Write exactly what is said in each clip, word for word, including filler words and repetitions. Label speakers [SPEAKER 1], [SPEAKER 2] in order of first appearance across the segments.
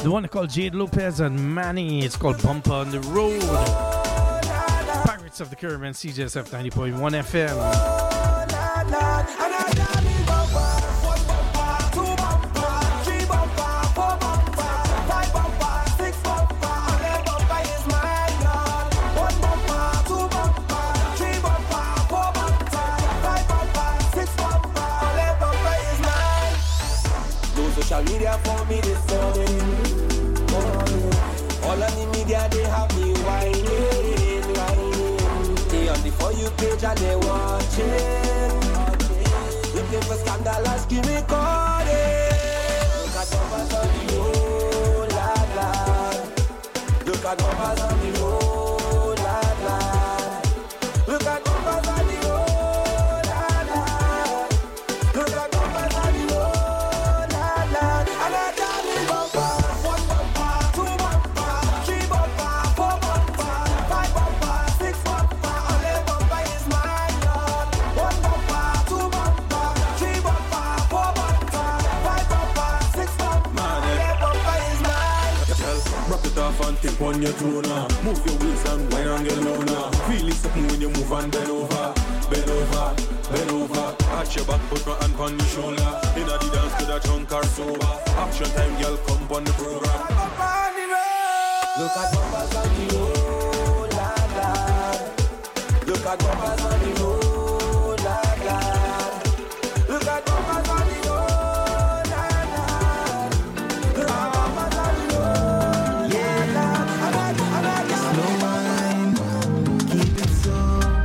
[SPEAKER 1] The one called Jade Lopez and Manny. It's called Bumper on the Road. Pirates of the Caribbean, C J S F ninety point one F M.
[SPEAKER 2] Social media for me this morning. All on the media they have me whining, whining. They on the For You page and they watching. Looking for scandalous, give me coding. Look at numbers on the road, lad, lad. Look at numbers on the road, lad, lad. Look at numbers on the road, lad, lad. Look at numbers on the road.
[SPEAKER 3] Tip on your toe now. Move your waist and wine and get low now. Feeling something when you move and bend over, bend over, bend over. Arch your back, put my hand on your shoulder. In a the dance to the trunk or sober. Action time, girl, come on the program.
[SPEAKER 2] Look at numbers on the road, lad, lad. Look at numbers on the road, lad, lad. Look at numbers on the road, lad, lad. Look at numbers on the road, yeah, lad. Slow wine, keep it so.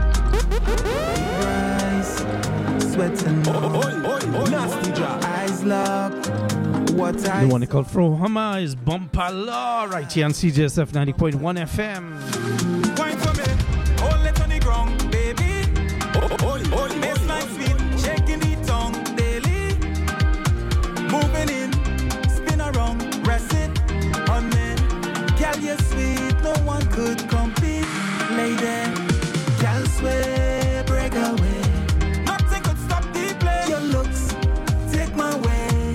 [SPEAKER 2] Rise, sweating, oh, oh, oh, oh, nasty job. Eyes locked. What I
[SPEAKER 1] the one called Fro Hama is Bumper Law right here on C J S F ninety point one F M.
[SPEAKER 4] Wine for me, hold it on the ground, baby. Oh, oh, oh, oh, baseline sweet, shaking the tongue daily. Moving in, spin around, rest it on me. Girl, you're sweet, no one could compete. Lady, girl, swear, break away. Nothing could stop the play. Your looks take my way.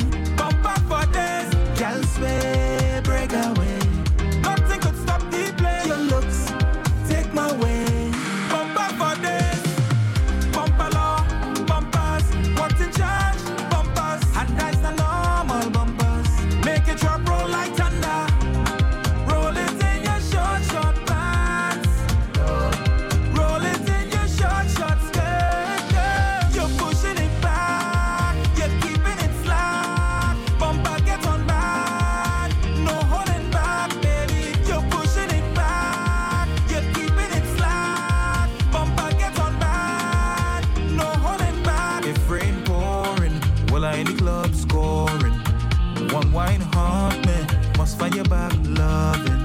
[SPEAKER 4] Girl, swear, break away. Nothing could stop the play. Your looks take my way. Bumper for this, bumper law, bumpers. What's in charge? Bumpers. And that's the normal bumpers. Make it drop, roll like thunder. Roll it in your short, short pants. Roll it in your short, short skirt. You're pushing it back. You're keeping it slack. Bumper get on back. In the club scoring, one wine haunt me, must find your back loving.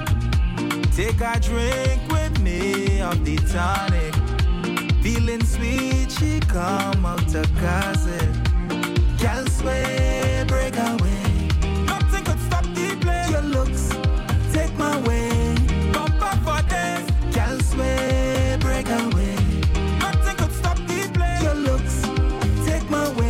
[SPEAKER 4] Take a drink with me of the tonic, feeling sweet, she come out to closet. Girl, swear, break away. Nothing could stop the play. Your looks take my way. Bumper for this. Girl, swear, break away. Nothing could stop the play. Your looks take my way.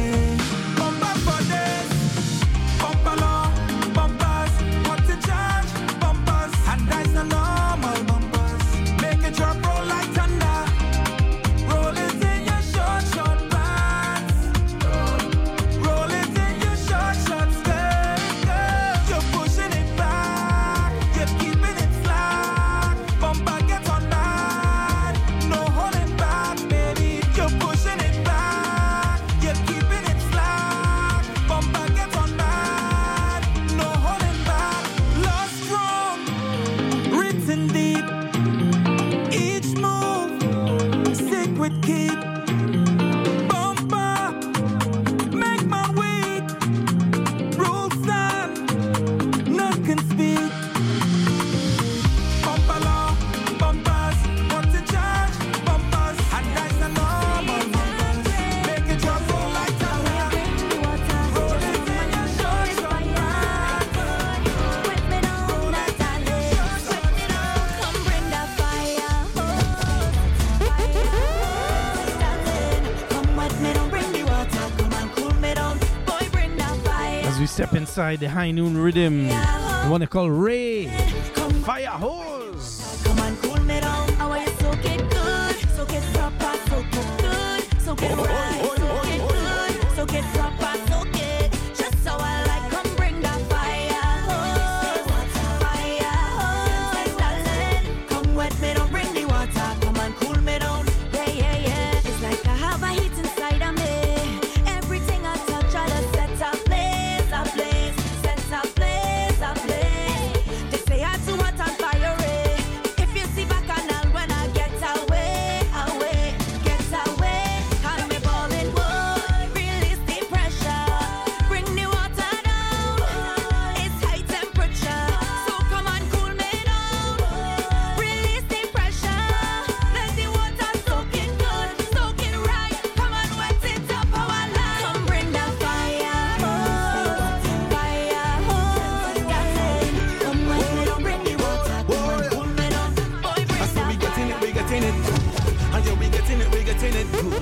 [SPEAKER 1] Step inside the high noon rhythm. The one they call Ray. Fire hose.
[SPEAKER 5] Come on, cool me down. How are you soak it good? Soak it proper, soak it good. Soak it right, soak it good. Soak it proper, soak it. Just so I like. Come bring that fire hose. Fire hose, darling. Come wet me, don't bring the water. Come on, cool me down. Yeah, yeah, yeah. It's like I have a heat inside of me. Everything I touch, I just set a blaze, a blaze. Set a blaze, a blaze. They say I'm too hot and fiery. If you see bacchanal when I get away, away, get away. Call me boiling wood, release the pressure. Bring the water down, it's high temperature. So come on, cool me down. Release the pressure. Let the water soak it good, soak it right. Come on, wet it up our life. Come bring the fire hose, fire hose, darling. Come wet me down, bring the water. Come on, cool me down. Boy, bring
[SPEAKER 4] I say we
[SPEAKER 5] the
[SPEAKER 4] getting it, we getting it. And yeah, we getting it, we getting it good.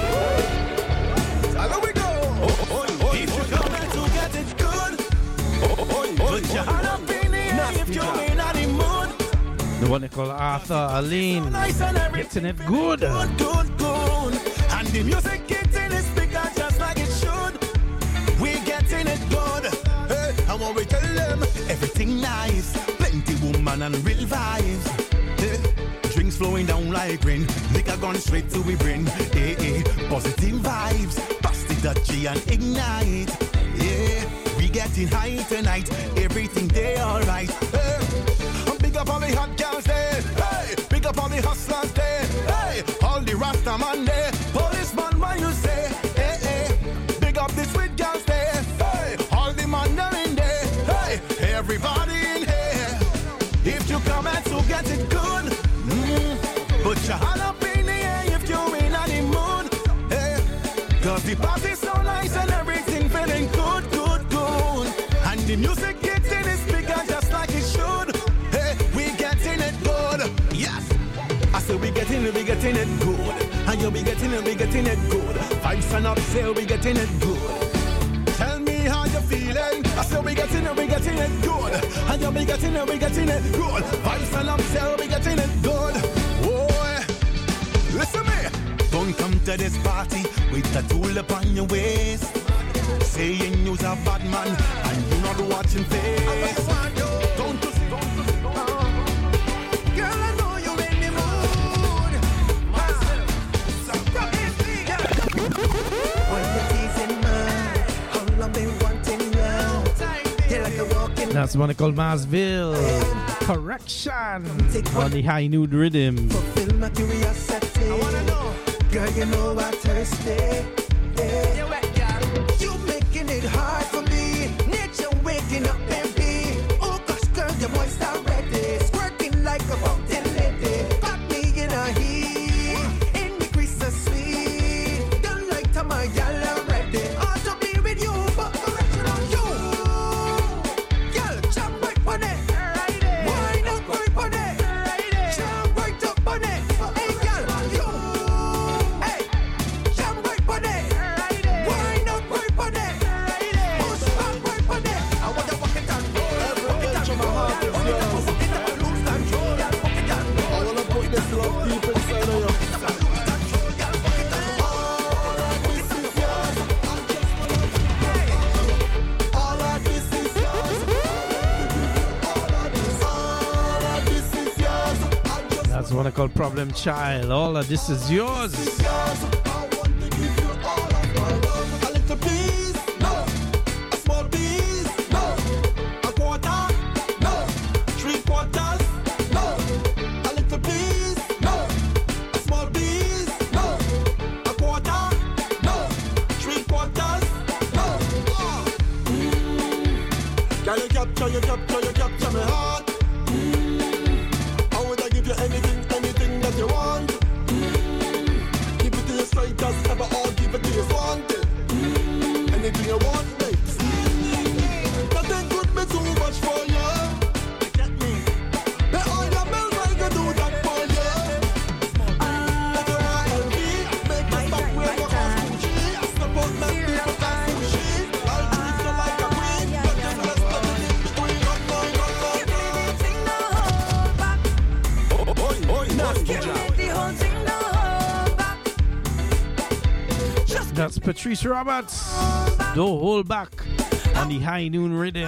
[SPEAKER 4] So there we go. If you come here to get it good, put your hand up in the air if you're in the mood.
[SPEAKER 1] The one they call Arthur Aline.
[SPEAKER 4] Nice and
[SPEAKER 1] Getting
[SPEAKER 4] everything
[SPEAKER 1] it good.
[SPEAKER 4] good, good, good. And the music getting the speaker just like it should. We getting it good. Hey, and what we tell them, everything nice. Plenty woman and real vibes. Hey, drinks flowing down like rain. Liquor gone straight to we brain. Hey, hey, positive vibes. Pass the Dutchie and ignite. Yeah, we getting high tonight. Everything they alright. Hey, and big up all the hot girls there. Hey, big up all the hustlers there. Hey, all the Rasta man there. Policeman, what you say? Hey, hey, big up the sweet girls there. Hey, all the man them in there. Hey, everybody in here. If you come out to get it good, mm, put your hand up in the air if you're in the mood. Hey, cause the party's so nice and everything feeling good, good, good. And the music gets in the speaker just like it should. Hey, we getting it good. Yes. I say we getting it, we getting it good. And you be getting it, we getting it good. Vibes and upsell, we getting it good. Tell me how you feeling. I say we getting it, we getting it good. And you be getting it, we getting it good. Vibes and upsell, we getting it good. Boy, listen me. Don't come to this party with a tool upon your waist, saying you're a bad man and you're not watching face. Don't just, don't just, don't. Girl, I know you're in the mood. So rock it, girl. When you're teasing man, how long been wanting now? You're like a walking.
[SPEAKER 1] That's the one they call Marsville. Correction on the high nude rhythm.
[SPEAKER 4] Fulfill my curiosity. I wanna know. Girl, you know I'm thirsty. Yeah. You making it hard for me. Nature waking up, baby. Oh gosh, girl, your voice already. Squirting like a fountain lady. Got me in a heat. In the grease so sweet. Don't like to my gal already. Ought to be with you, but correction on you. Girl, jump right on it. Why not right on it? Jump right up on it. Hey, girl, you. Hey, jump right on it. Why not right on it? Push back right on it. I want to walk it down. Walk it down. Walk it down. Walk it down. Lose control. Walk it down. I want to put this love deep inside of you. All of this is yours. All of this is yours.
[SPEAKER 1] That's the one I call Problem Child. All of this is yours.
[SPEAKER 4] I want to give you all of my love. A little piece, no. A small piece, no. A quarter, no. Three quarters, no. A little piece, no. A small piece, no. A quarter, no. Three quarters, no. Mm. Can you capture, you capture, you capture my heart? Mm. I would I give you anything, anything that you want. Give it to you straight as ever, or give it to you wanted. Mm. Anything you want, mate. Mm. Nothing could be too much for you. Get me. Let all your bills, I can do that for you. Let your heart beat. Make you stop where you are sushi. Support my people, that's sushi. I'll treat you like a queen. But the rest of the day, we don't know.
[SPEAKER 1] That's Patrice Roberts. Don't hold back on the high noon rhythm.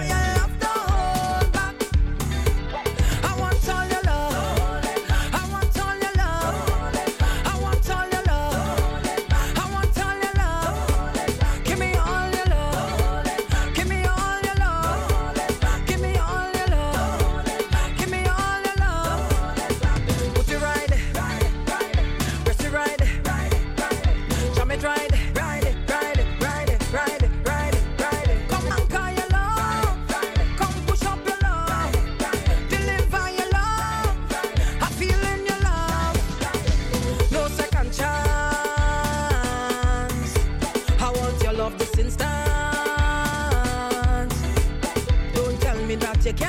[SPEAKER 6] You can't.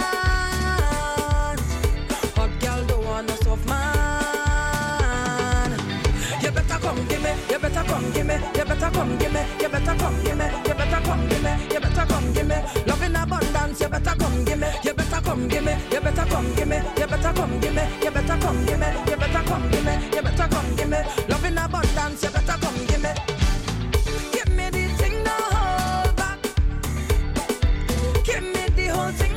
[SPEAKER 6] Hot girl don't want no soft man. You better come give me. You better come give me. You better come give me. You better come give me. You better come give me. You better come give me. Love in abundance. You better come give me. You better come give me. You better come give me. You better come give me. You better come give me. You better come give me. You better come give me. Love in abundance. You better come give me. Give me the thing no hold back. Give me the whole thing.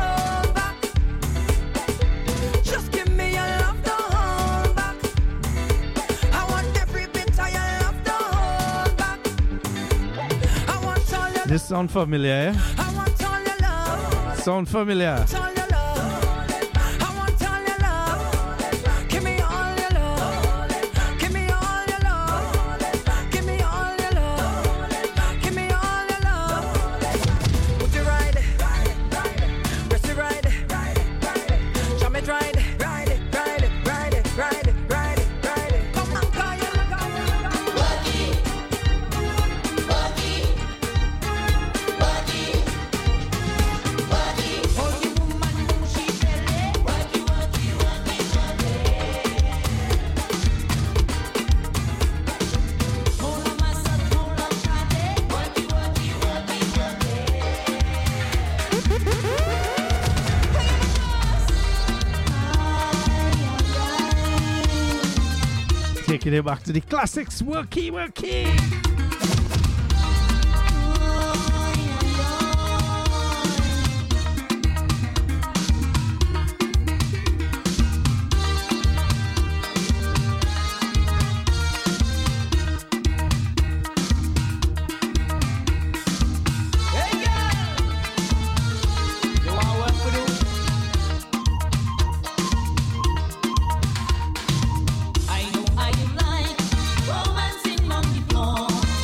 [SPEAKER 1] This sound familiar, eh? Sound familiar. Taking it back to the classics. Worky, worky.
[SPEAKER 7] I know I like romancing on the floor.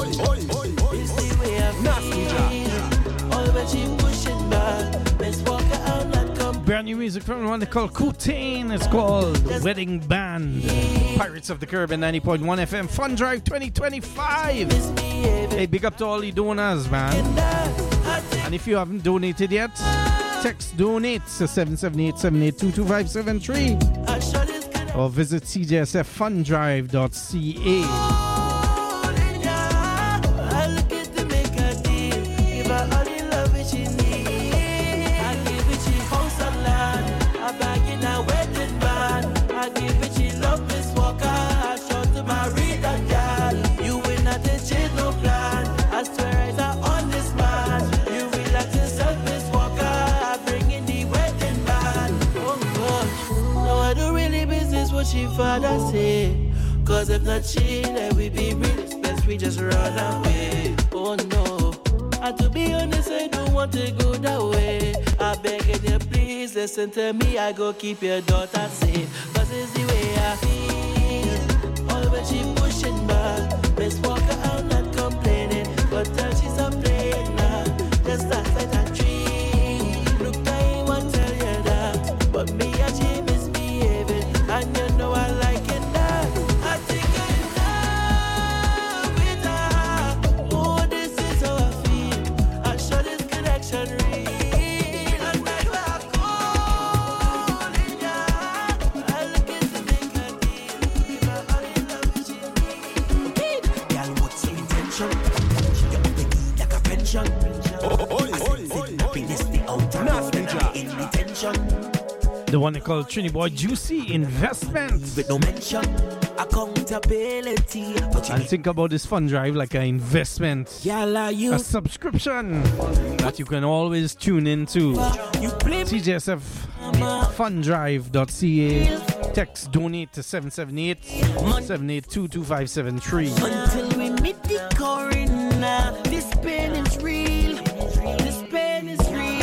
[SPEAKER 4] It's the way I feel. All when she pushing back, let's walk out like come.
[SPEAKER 1] Brand new music from one they call Kutain. It's called Wedding Band. Pirates of the Caribbean ninety point one F M Fun Drive twenty twenty-five. Hey, big up to all the donors, man. And if you haven't donated yet, text donate to seven seven eight, seven eight two, two five seven three or visit c j s f fun drive dot c a.
[SPEAKER 4] She father say, cause if not she, then we be rich, best we just run away. Oh no, and to be honest, I don't want to go that way. I beg you, please listen to me, I go keep your daughter safe. Cause it's the way I feel. All when she pushing back, let's walk her out not complaining. But then she's a playing now, just like that dream. Look, I ain't want to tell you that, but me and she misbehaving. And you know I like it now. I think I'm in love with her. Oh, this is how I feel. I show this connection real. And I do have cold in ya. I look at the make a deal. Give her all the love she needs. Girl, what's your intention? You're begging like a pension. Oh, oh, oh, oh, happiness, the outer road, in detention.
[SPEAKER 1] The one they call Trini Boy Juicy Investment.
[SPEAKER 4] With no mention, accountability.
[SPEAKER 1] And think about this fun drive like an investment, a subscription that you can always tune into. C J S F fun drive dot c a. Text donate to seven seven eight, seven eight two, two five seven three.
[SPEAKER 4] Until we meet the coroner, this pain is real. This pain is real.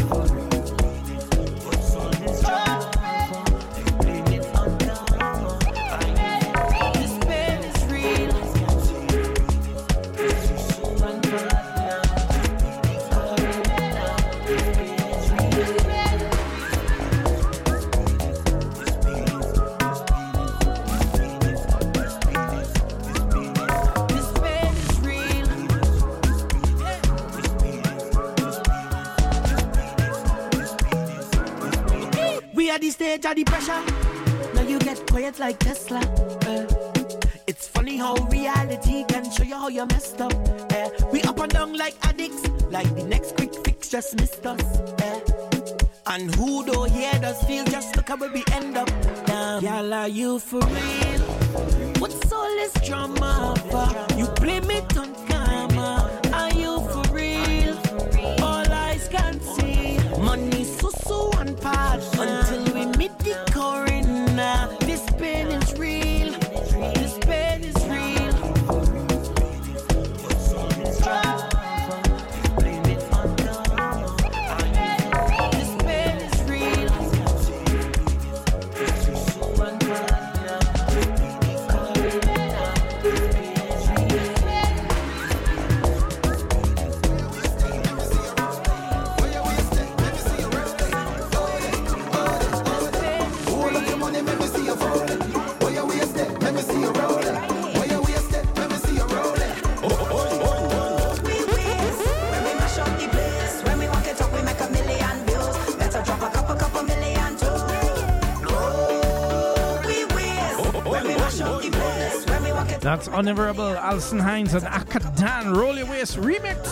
[SPEAKER 4] At the stage of the pressure, now you get quiet like Tesla. Uh, it's funny how reality can show you how you messed up. Uh, we up and down like addicts, like the next quick fix just missed us. Uh, and who don't hear us feel, just look at where we end up. Damn, y'all, are you for real? What's all this drama for? You blame it on karma. Are you for real? All eyes can see money, so so one part. Until we meet the coroner, this pain is real. This pain is real. This pain is real.
[SPEAKER 1] That's Honorable Alison Hines and Akadan Roll Your Waist remix.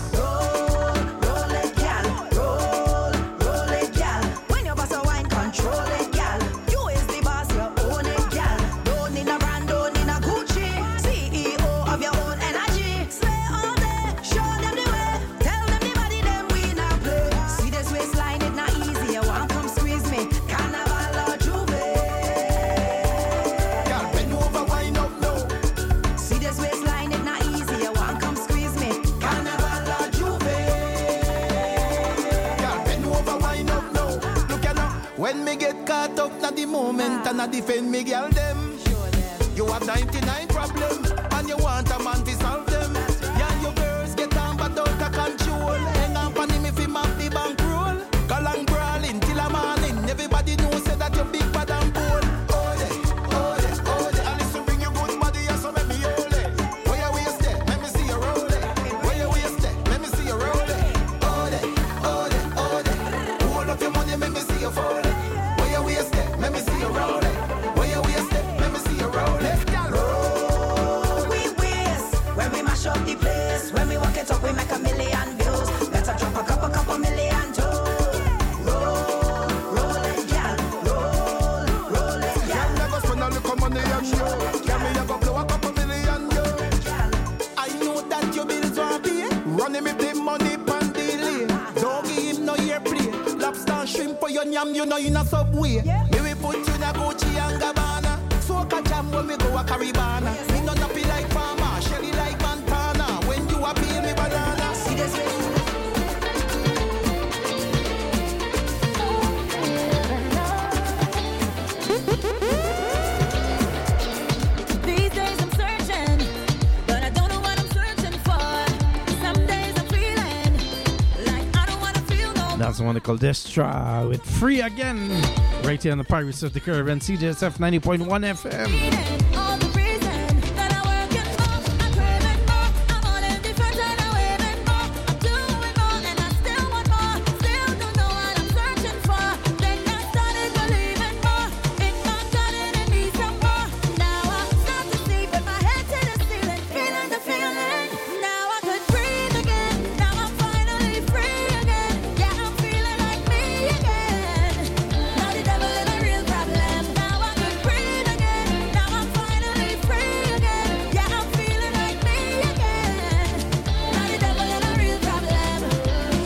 [SPEAKER 7] And I defend me girl them. You have ninety-nine problems and you want a man to solve them. Run him with the money pan delay. Don't give him no airplane. Lobster and shrimp for your yam, you know you in a subway. Me we put you in a Gucci and Gabbana. Soca jam when we go a Caribana. Me no nappy like Farmer, Shelly like Montana. When you a pay me banana. See this way.
[SPEAKER 5] These days I'm searching, but I don't know what I'm searching for. Some days I'm feeling like I don't want to feel no more.
[SPEAKER 1] That's the one they call Destra with Free Again. Right here on the Pirates of the Caribbean, C J S F ninety point one F M.
[SPEAKER 5] All the reason that I work and more, I'm craving more. I'm all indifferent and I'm waving more. I'm doing more and I still want more. Still don't know what I'm searching for. Then I started believing more. In my gut and it needs some more. Now I start to see with my head to the ceiling, feeling the feeling. Now I could breathe again. Now I'm finally free again. Yeah, I'm feeling like me again. Now the devil is a real problem. Now I could breathe again. Now I'm finally free again. Yeah, I'm feeling like me again. Now the devil is a real problem. Now the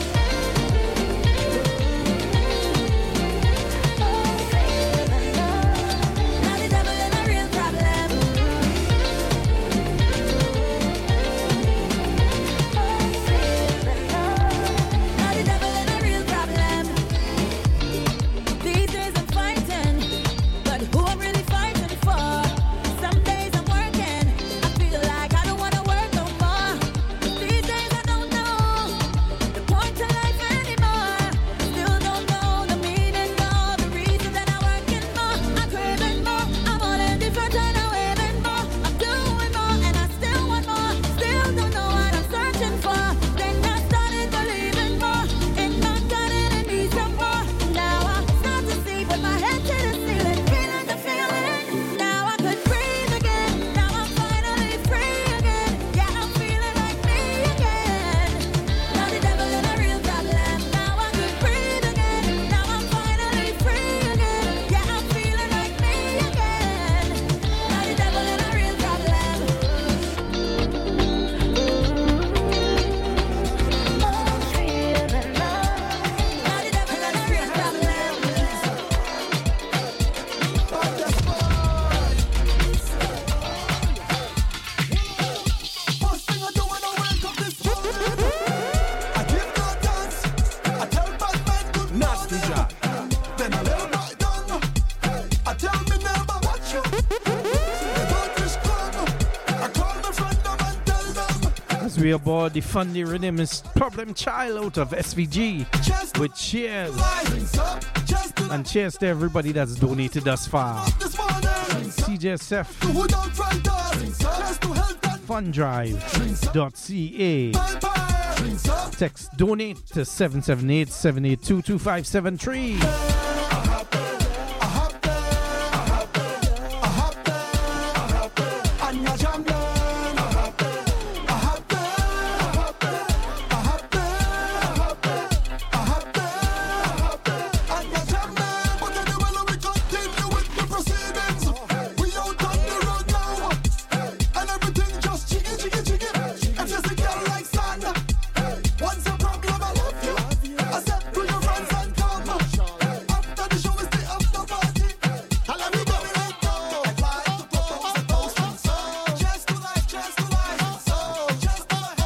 [SPEAKER 5] devil is a real problem. Now the devil is a real problem. These days I'm fighting, but who I'm really fighting for? Some days I'm working, I feel like I don't want to work no more. These days I don't know the point of life anymore. Still don't know the meaning or the reason that I'm working more. I'm craving more, I'm all indifferent and I'm waving more. I'm doing more and I still want more. Still don't know what I'm searching for. Then I started believing more. In my gut and it needs some more. Now I start to see with my head to the ceiling, feeling the feeling. Now I could breathe again. Now I'm finally free again. Yeah, I'm feeling like me again. Now the devil is a real problem. Now I could breathe again. Now I'm finally free again. Yeah, I'm feeling like me again. Now the devil is a real problem. Now the devil is a real problem.
[SPEAKER 7] First thing I do when I wake up this morning, I give God thanks. I tell bad man good
[SPEAKER 3] Nasty
[SPEAKER 7] morning.
[SPEAKER 3] Jack.
[SPEAKER 7] Then I lay back down. I tell me neighbor watch you. The God is come. I call my friend them and tell them.
[SPEAKER 1] As we aboard the Fundy Rhythm is Problem Child out of S V G
[SPEAKER 7] Just
[SPEAKER 1] with cheers.
[SPEAKER 7] rise up. Just to
[SPEAKER 1] And cheers to everybody that's donated thus far.
[SPEAKER 7] this morning.
[SPEAKER 1] C J S F
[SPEAKER 7] Who don't try us. Just to help that
[SPEAKER 1] fundrive dot c a.
[SPEAKER 7] bye bye. Drinks up.
[SPEAKER 1] Text donate to seven seven eight, seven eight two, two five seven three.
[SPEAKER 7] And your jam them. A happy, a happy, a happy, a happy, and your jam them. But anyway, we continue with the proceedings. We out on the road now, and everything just jiggy, jiggy, jiggy. If you see girl like sand, once a problem, I love you. I said to your friends and come. After the show is the after party. And let me go. Just to life, just to life. Just to life.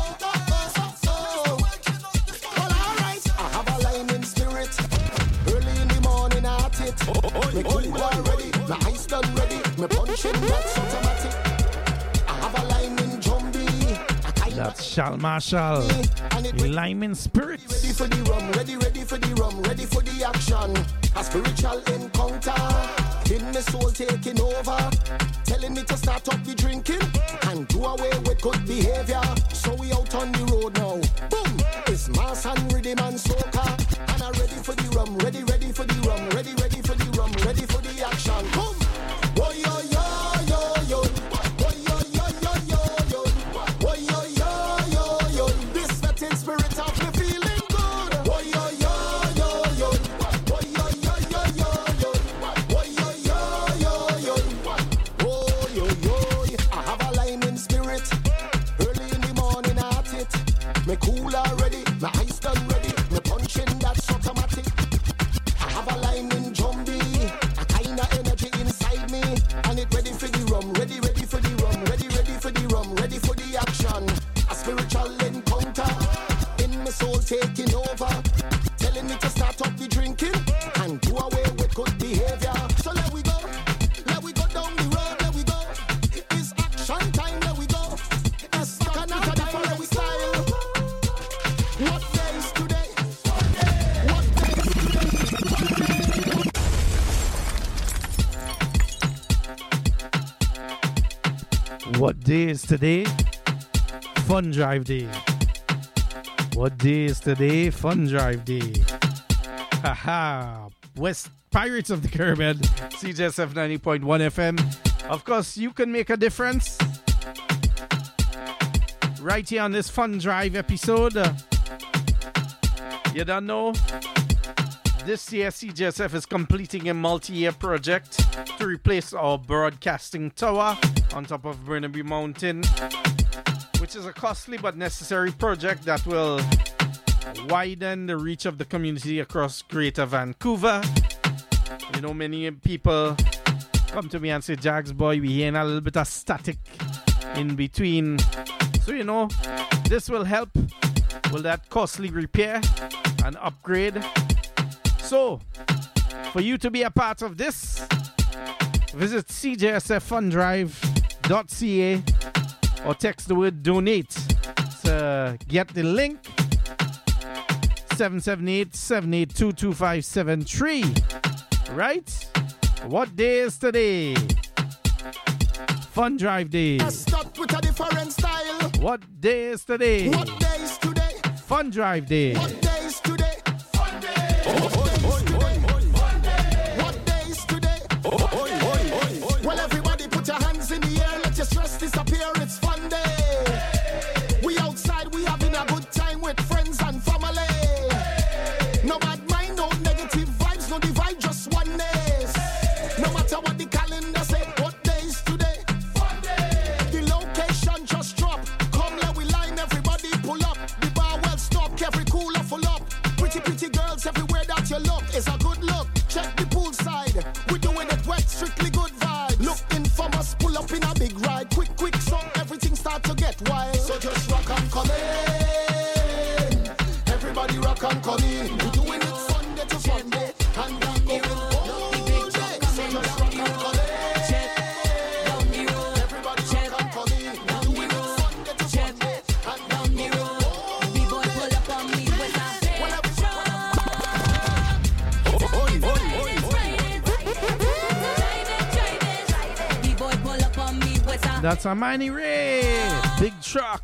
[SPEAKER 7] Well, alright. I have a line in spirit. Early in the morning, I hit it. Me cool already. My ice done ready. Me punching, that's automatic. I have a line in Jumbie. I kind
[SPEAKER 1] That's Shal Marshall.
[SPEAKER 7] and it
[SPEAKER 1] Lyman Spirits.
[SPEAKER 7] ready for the rum, ready, ready for the rum, ready for the action. A spiritual encounter. In my soul taking over. Telling me to start up the drinking and do away with good behavior. So we out on the road now. Boom! It's mass and rhythm and soca. And I'm ready for the rum, ready, ready for the rum, ready, ready for the rum, ready for the action. Boom! Whoa, yo, yo, yo, yo. Whoa, yo, yo, yo, yo, yo. Whoa, yo, yo, yo, yo. This vetting spirit of me feeling good. Whoa, yo, yo, yo, yo. Whoa, yo, yo, yo, yo, yo. Whoa, yo, yo, yo, yo. Whoa, yo, yo. I have a line in spirit. Early in the morning, I hit it. Me cool already, my ice done ready. Me punching that's automatic. I have a line in Jumbie, a kind of energy inside me, and it ready for the rum, ready, ready for the rum, ready, ready for the rum, ready for the action. A spiritual encounter in my soul taking over, telling me to start up the drinking and do away with good behavior. So let we go, let we go down the road, let we go. It's action time, let we go. It's kind of a different style. What day is today? What day is today?
[SPEAKER 1] What day is today? Fun Drive Day. What day is today? Fun Drive Day. Haha. West Pirates of the Caribbean, C J S F ninety point one F M. Of course, you can make a difference right here on this Fun Drive episode. Uh, you don't know, this year C J S F is completing a multi-year project to replace our broadcasting tower on top of Burnaby Mountain, which is a costly but necessary project that will widen the reach of the community across Greater Vancouver. You know, many people come to me and say, Jags boy, we hearing a little bit of static in between. So, you know, this will help with that costly repair and upgrade. So, for you to be a part of this, visit c j s f fun drive dot c a or text the word donate to get the link. seven seven eight, seven eight two, two five seven three. Right? What day is today? Fun Drive Day.
[SPEAKER 7] Start with a different style.
[SPEAKER 1] What day is today?
[SPEAKER 7] What day is today?
[SPEAKER 1] Fun Drive Day.
[SPEAKER 7] What day is today? Fun day. What day is today? Well, everybody put your hands in the air. Let your stress disappear. It's fun day. We outside, we having a good time with friends and family. No bad mind, no negative vibes, no divide, just oneness. No matter what the calendar say, what day is today? Fun day. The location just drop. Come let we line, everybody pull up. The bar well stocked, every cooler full up. Pretty, pretty girls everywhere that you look is a good look. Check the pool side, we doing it wet, strictly good vibes. Look infamous, pull up in a big ride. Quick, quick, so everything start to get wild. So just rock and come in. Everybody rock and come in. We doing it Sunday to Sunday, and we going all day. So just rock and come in. Everybody rock and come in. We doing it Sunday to Sunday, and we going all day.
[SPEAKER 5] B-boy pull up on me with my
[SPEAKER 1] That's a Manny Ray. Big truck.